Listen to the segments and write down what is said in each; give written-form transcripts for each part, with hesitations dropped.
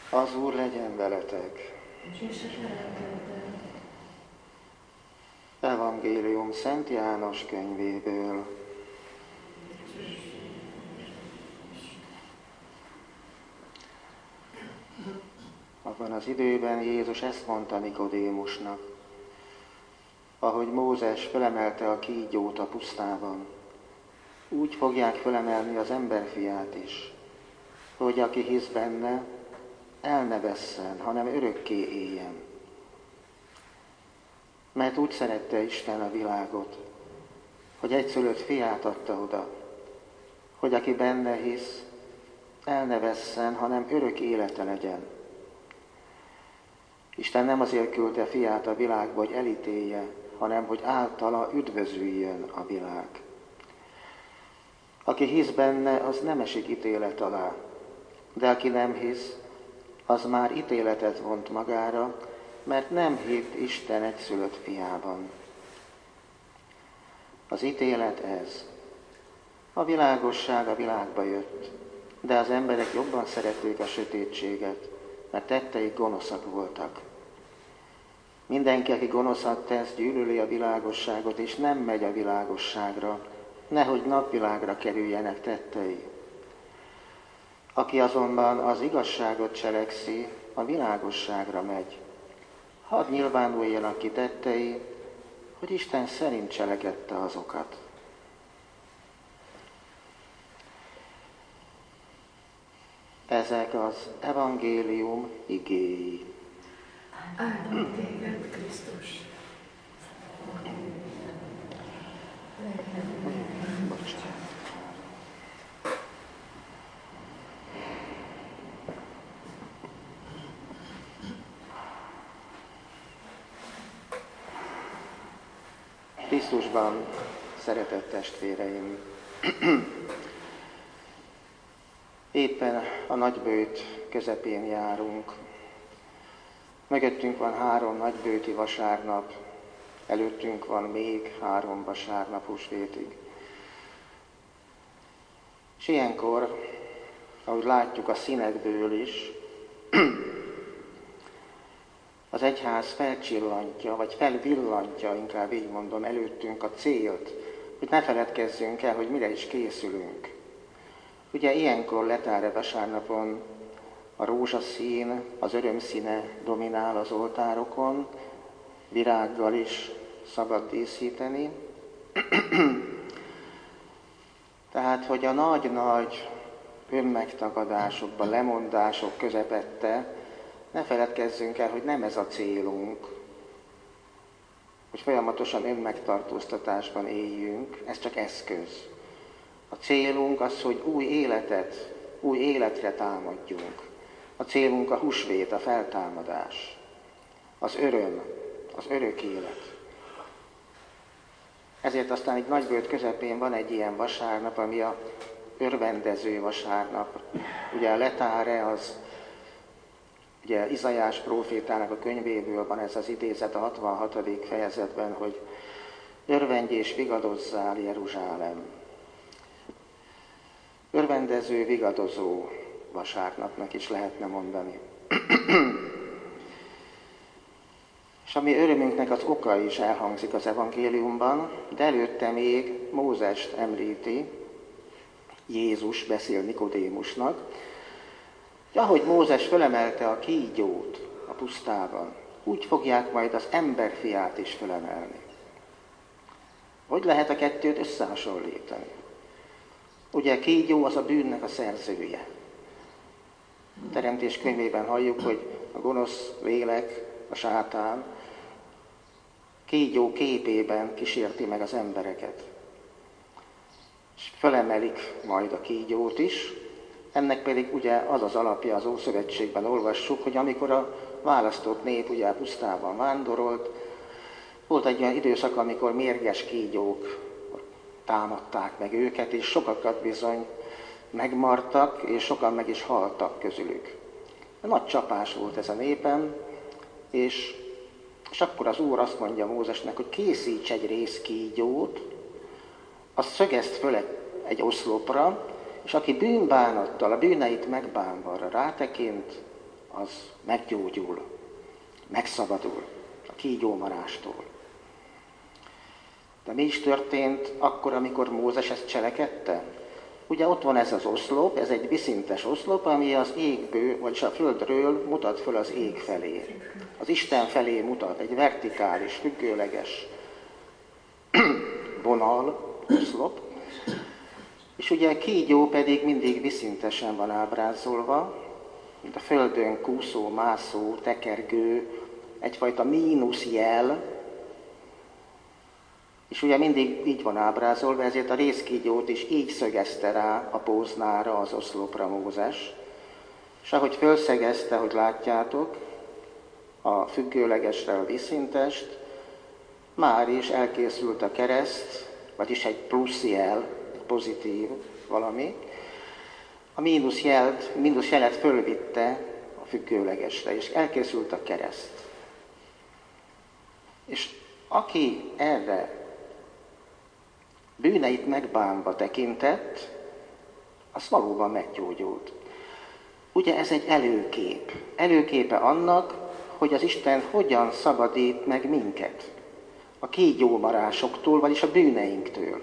Az Úr legyen veletek. Evangélium Szent János könyvéből. Abban az időben Jézus ezt mondta Nikodémusnak: ahogy Mózes felemelte a kígyót a pusztában, úgy fogják felemelni az emberfiát is, hogy aki hisz benne, el ne vesszen, hanem örökké éljen. Mert úgy szerette Isten a világot, hogy egyszülött fiát adta oda, hogy aki benne hisz, el ne vesszen, hanem örök élete legyen. Isten nem azért küldte fiát a világba, hogy elítélje, hanem hogy általa üdvözüljön a világ. Aki hisz benne, az nem esik ítélet alá, de aki nem hisz, az már ítéletet vont magára, mert nem hitt Isten egyszülött fiában. Az ítélet ez. A világosság a világba jött, de az emberek jobban szerették a sötétséget, mert tetteik gonoszak voltak. Mindenki, aki gonoszat tesz, gyűlöli a világosságot, és nem megy a világosságra, nehogy napvilágra kerüljenek tettei. Aki azonban az igazságot cselekszi, a világosságra megy. Hadd nyilvánuljanak ki tettei, hogy Isten szerint cselekedte azokat. Ezek az evangélium igéi. Áldom téged, Krisztus! Krisztusban, szeretett testvéreim! Éppen a nagybőjt közepén járunk. Mögöttünk van 3 nagybőjti vasárnap, előttünk van még 3 vasárnap húsvétig. És ilyenkor, ahogy látjuk a színekből is, az egyház felcsillantja, vagy felvillantja, inkább így mondom, előttünk a célt, hogy ne feledkezzünk el, hogy mire is készülünk. Ugye ilyenkor letára vasárnapon a rózsaszín, az örömszíne dominál az oltárokon, virággal is szabad díszíteni. Tehát, hogy a nagy-nagy önmegtagadásokban, lemondások közepette ne feledkezzünk el, hogy nem ez a célunk, hogy folyamatosan önmegtartóztatásban éljünk, ez csak eszköz. A célunk az, hogy új életre támadjunk. A célunk a húsvét, a feltámadás, az öröm, az örök élet. Ezért aztán egy nagybőjt közepén van egy ilyen vasárnap, ami a örvendező vasárnap. Ugye a letáre az, ugye Izaiás prófétának a könyvéből van ez az idézet a 66. fejezetben, hogy örvendj és vigadozzál, Jeruzsálem. Örvendező, vigadozó vasárnapnak is lehetne mondani. És a mi örömünknek az oka is elhangzik az evangéliumban, de előtte még Mózest említi, Jézus beszél Nikodémusnak, hogy ahogy Mózes fölemelte a kígyót a pusztában, úgy fogják majd az emberfiát is fölemelni. Hogy lehet a kettőt összehasonlítani? Ugye kígyó az a bűnnek a szerzője. A Teremtés könyvében halljuk, hogy a gonosz lélek, a sátán kígyó képében kísérti meg az embereket. És fölemelik majd a kígyót is, ennek pedig ugye az az alapja, az Ószövetségben olvassuk, hogy amikor a választott nép ugye a pusztában vándorolt, volt egy olyan időszak, amikor mérges kígyók támadták meg őket, és sokakat bizony megmartak, és sokan meg is haltak közülük. Nagy csapás volt ez a népen, és akkor az Úr azt mondja Mózesnek, hogy készíts egy rézkígyót, azt szögezd föl egy oszlopra, és aki bűnbánattal, a bűneit megbánva rátekint, az meggyógyul, megszabadul a kígyómarástól. De mi is történt akkor, amikor Mózes ezt cselekedte? Ugye ott van ez az oszlop, ez egy viszintes oszlop, ami az égből, vagyis a földről mutat föl az ég felé. Az Isten felé mutat, egy vertikális, függőleges vonal, oszlop. És ugye a kígyó pedig mindig viszintesen van ábrázolva, mint a földön kúszó, mászó, tekergő, egyfajta mínuszjel, és ugye mindig így van ábrázolva, ezért a rézkígyót is így szögezte rá a póznára, az oszlopra Mózes. És ahogy fölszegezte, hogy látjátok, a függőlegesre a viszintest, már is elkészült a kereszt, vagyis egy pluszjel, egy pozitív valami. A mínuszjelet fölvitte a függőlegesre, és elkészült a kereszt. És aki erre bűneit megbánva tekintett, az valóban meggyógyult. Ugye ez egy előkép. Előképe annak, hogy az Isten hogyan szabadít meg minket a kígyómarásoktól, vagyis a bűneinktől.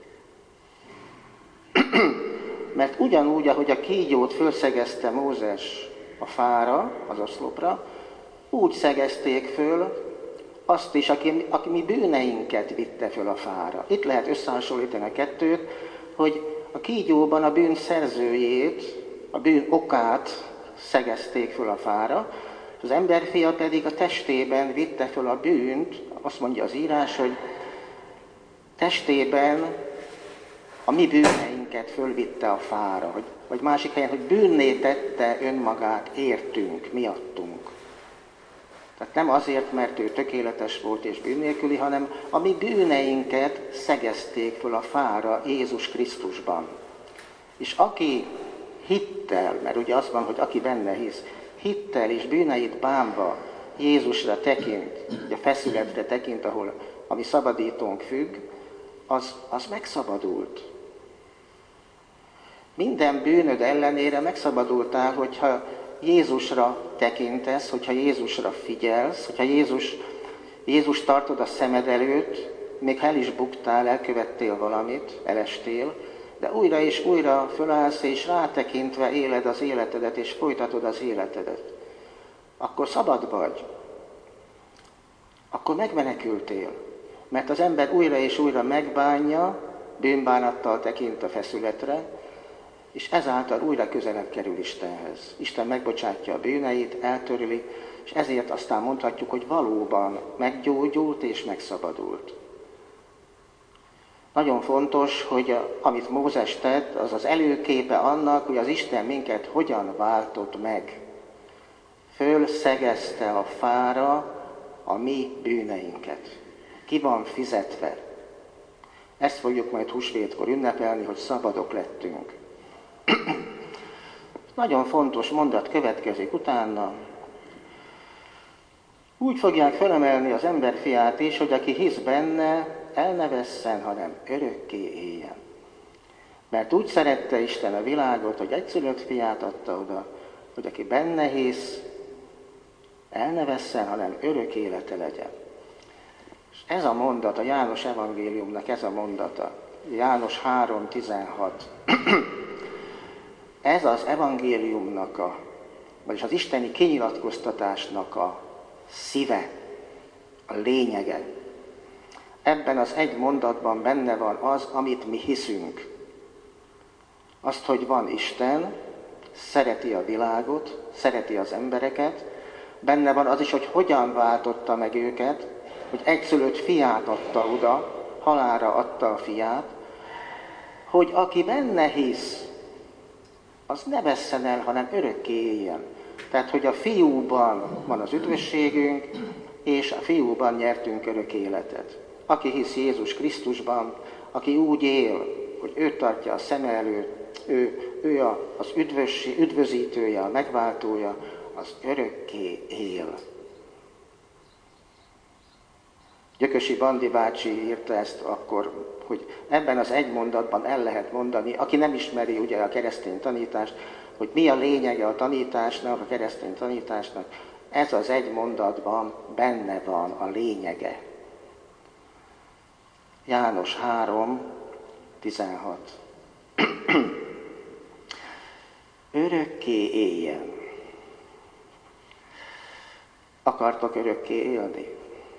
Mert ugyanúgy, ahogy a kígyót fölszegezte Mózes a fára, az oszlopra, úgy szegezték föl azt is, aki mi bűneinket vitte föl a fára. Itt lehet összehasonlítani a kettőt, hogy a kígyóban a bűn szerzőjét, a bűn okát szegezték föl a fára, az emberfia pedig a testében vitte föl a bűnt, azt mondja az írás, hogy testében a mi bűneinket fölvitte a fára, vagy másik helyen, hogy bűnné tette önmagát értünk, miattunk. Tehát nem azért, mert ő tökéletes volt és bűn nélküli, hanem a mi bűneinket szegezték föl a fára Jézus Krisztusban. És aki hittel, mert ugye az van, hogy aki benne hisz, hittel és bűneit bánva Jézusra tekint, a feszületre tekint, ahol a mi szabadítónk függ, az megszabadult. Minden bűnöd ellenére megszabadultál, hogyha Jézusra tekintesz, hogyha Jézusra figyelsz, hogyha Jézus tartod a szemed előtt, még ha el is buktál, elkövettél valamit, elestél, de újra és újra fölállsz, és rátekintve éled az életedet, és folytatod az életedet. Akkor szabad vagy. Akkor megmenekültél. Mert az ember újra és újra megbánja, bűnbánattal tekint a feszületre, és ezáltal újra közelebb kerül Istenhez. Isten megbocsátja a bűneit, eltörli, és ezért aztán mondhatjuk, hogy valóban meggyógyult és megszabadult. Nagyon fontos, hogy amit Mózes tett, az az előképe annak, hogy az Isten minket hogyan váltott meg. Fölszegezte a fára a mi bűneinket. Ki van fizetve. Ezt fogjuk majd húsvétkor ünnepelni, hogy szabadok lettünk. Nagyon fontos mondat következik utána. Úgy fogják felemelni az emberfiát is, hogy aki hisz benne, el ne vesszen, hanem örökké éljen. Mert úgy szerette Isten a világot, hogy egyszülött fiát adta oda, hogy aki benne hisz, el ne vesszen, hanem örök élete legyen. És ez a mondat, a János evangéliumnak ez a mondata, János 3:16. Ez az evangéliumnak, vagyis az isteni kinyilatkoztatásnak a szíve, a lényege. Ebben az egy mondatban benne van az, amit mi hiszünk. Azt, hogy van Isten, szereti a világot, szereti az embereket, benne van az is, hogy hogyan váltotta meg őket, hogy egyszülött fiát adta oda, halálra adta a fiát, hogy aki benne hisz, az ne vesszen el, hanem örökké éljen. Tehát, hogy a fiúban van az üdvösségünk, és a fiúban nyertünk örök életet. Aki hisz Jézus Krisztusban, aki úgy él, hogy őt tartja a szeme előtt, ő az üdvözítője, a megváltója, az örökké él. Gyökösi Bandi bácsi írta ezt akkor, hogy ebben az egy mondatban el lehet mondani, aki nem ismeri ugye a keresztény tanítást, hogy mi a lényege a tanításnak, a keresztény tanításnak, ez az egy mondatban benne van a lényege. János 3:16. Örökké éljen. Akartok örökké élni?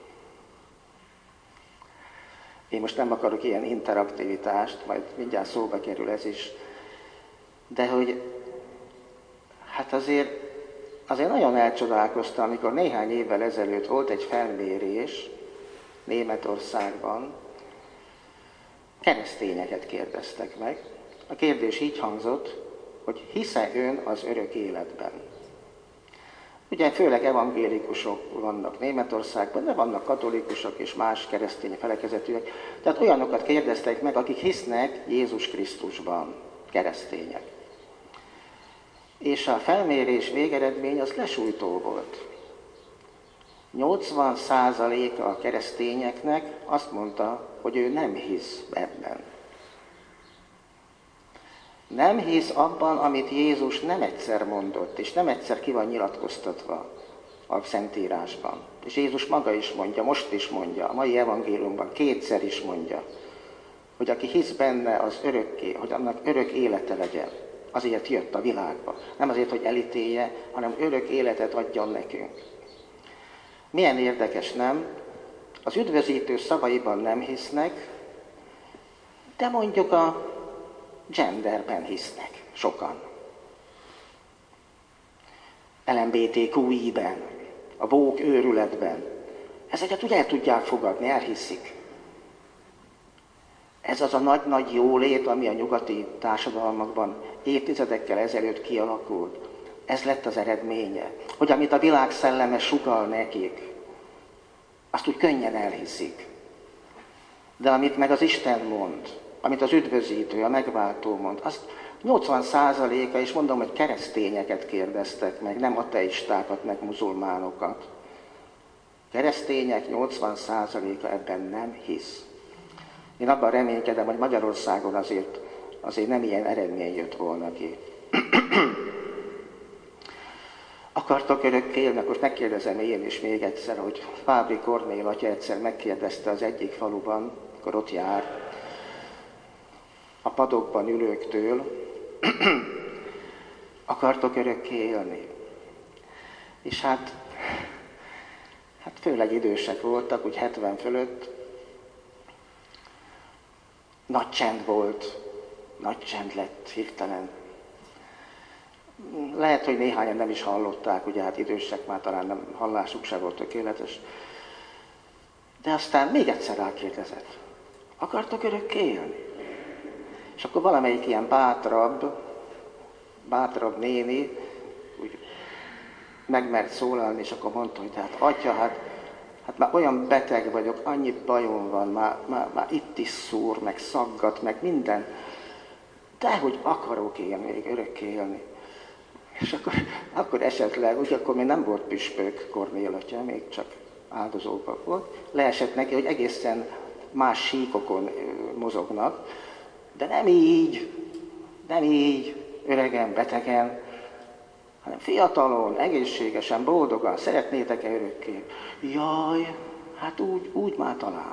Én most nem akarok ilyen interaktivitást, majd mindjárt szóba kerül ez is, de hogy hát azért nagyon elcsodálkoztam, amikor néhány évvel ezelőtt volt egy felmérés Németországban, keresztényeket kérdeztek meg. A kérdés így hangzott, hogy hisz-e ön az örök életben? Ugye főleg evangélikusok vannak Németországban, de vannak katolikusok és más keresztény felekezetűek. Tehát olyanokat kérdeztek meg, akik hisznek Jézus Krisztusban, keresztények. És a felmérés végeredmény az lesújtó volt. 80%-a a keresztényeknek azt mondta, hogy ő nem hisz ebben. Nem hisz abban, amit Jézus nem egyszer mondott, és nem egyszer ki van nyilatkoztatva a Szentírásban. És Jézus maga is mondja, most is mondja, a mai evangéliumban kétszer is mondja, hogy aki hisz benne, az örökké, hogy annak örök élete legyen. Azért jött a világba. Nem azért, hogy elítélje, hanem örök életet adjon nekünk. Milyen érdekes, nem? Az üdvözítő szavaiban nem hisznek, de mondjuk a genderben hisznek sokan. LMBTQI-ben, a woke őrületben. Ezeket ugye el tudják fogadni, elhiszik. Ez az a nagy-nagy jólét, ami a nyugati társadalmakban évtizedekkel ezelőtt kialakult. Ez lett az eredménye, hogy amit a világ szelleme sugall nekik, azt úgy könnyen elhiszik. De amit meg az Isten mond, amit az üdvözítő, a megváltó mond, azt 80%-a, és mondom, hogy keresztényeket kérdeztek meg, nem ateistákat, meg muzulmánokat. Keresztények 80%-a ebben nem hisz. Én abban reménykedem, hogy Magyarországon azért nem ilyen eredmény jött volna ki. Akartok örökké élni? Most megkérdezem én is még egyszer, hogy Fábri Kornél atya egyszer megkérdezte az egyik faluban, akkor ott jár, a padokban ülőktől, akartok örökké élni? És hát főleg idősek voltak, úgy 70 fölött. Nagy csend volt, nagy csend lett hirtelen. Lehet, hogy néhányan nem is hallották, ugye hát idősek már talán nem, hallásuk se volt tökéletes. De aztán még egyszer rákérdezett, akartok örökké élni? És akkor valamelyik ilyen bátrabb néni úgy megmert szólalni, és akkor mondta, hogy hát atya, hát már olyan beteg vagyok, annyi bajom van, már itt is szúr, meg szaggat, meg minden. De hogy akarok én még örökké élni. És akkor esetleg, úgy akkor még nem volt püspök Kornél atya, még csak áldozópap volt, leesett neki, hogy egészen más síkokon mozognak, de nem így, öregen, betegen, hanem fiatalon, egészségesen, boldogan, szeretnétek-e örökké? Jaj, hát úgy már talán.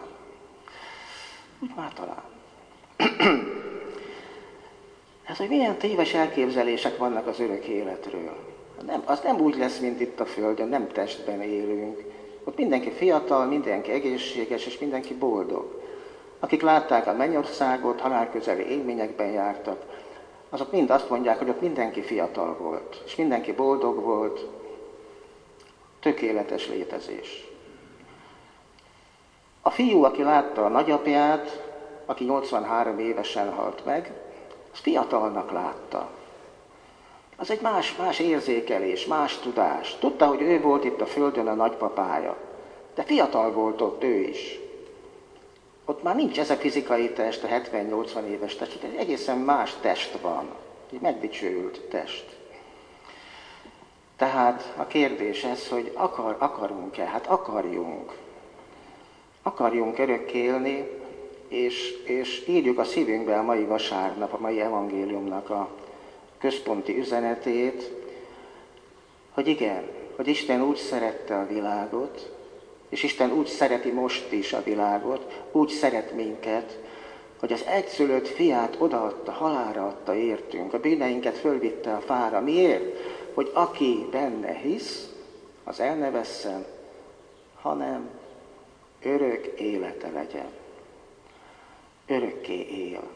Ez, hogy milyen téves elképzelések vannak az örök életről. Az nem úgy lesz, mint itt a Földön, nem testben élünk. Ott mindenki fiatal, mindenki egészséges, és mindenki boldog. Akik látták a mennyországot, halálközeli élményekben jártak, azok mind azt mondják, hogy ott mindenki fiatal volt, és mindenki boldog volt, tökéletes létezés. A fiú, aki látta a nagyapját, aki 83 évesen halt meg, az fiatalnak látta. Az egy más érzékelés, más tudás. Tudta, hogy ő volt itt a Földön a nagypapája, de fiatal volt ott ő is. Ott már nincs ez a fizikai test, a 70-80 éves test, egy egészen más test van, egy megdicsőült test. Tehát a kérdés ez, hogy akarunk-e? Hát akarjunk. Akarjunk örökké élni, és írjuk a szívünkbe a mai vasárnap, a mai evangéliumnak központi üzenetét, hogy igen, hogy Isten úgy szerette a világot, és Isten úgy szereti most is a világot, úgy szeret minket, hogy az egyszülött fiát odaadta, halálra adta értünk, a bűneinket fölvitte a fára. Miért? Hogy aki benne hisz, az el ne vesszen, hanem örök élete legyen. Örökké él.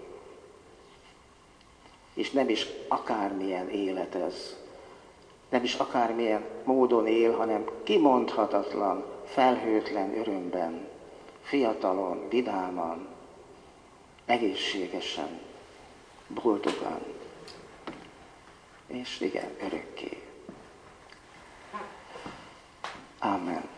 És nem is akármilyen élet ez. Nem is akármilyen módon él, hanem kimondhatatlan, felhőtlen örömben, fiatalon, vidáman, egészségesen, boldogan, és igen, örökké. Amen.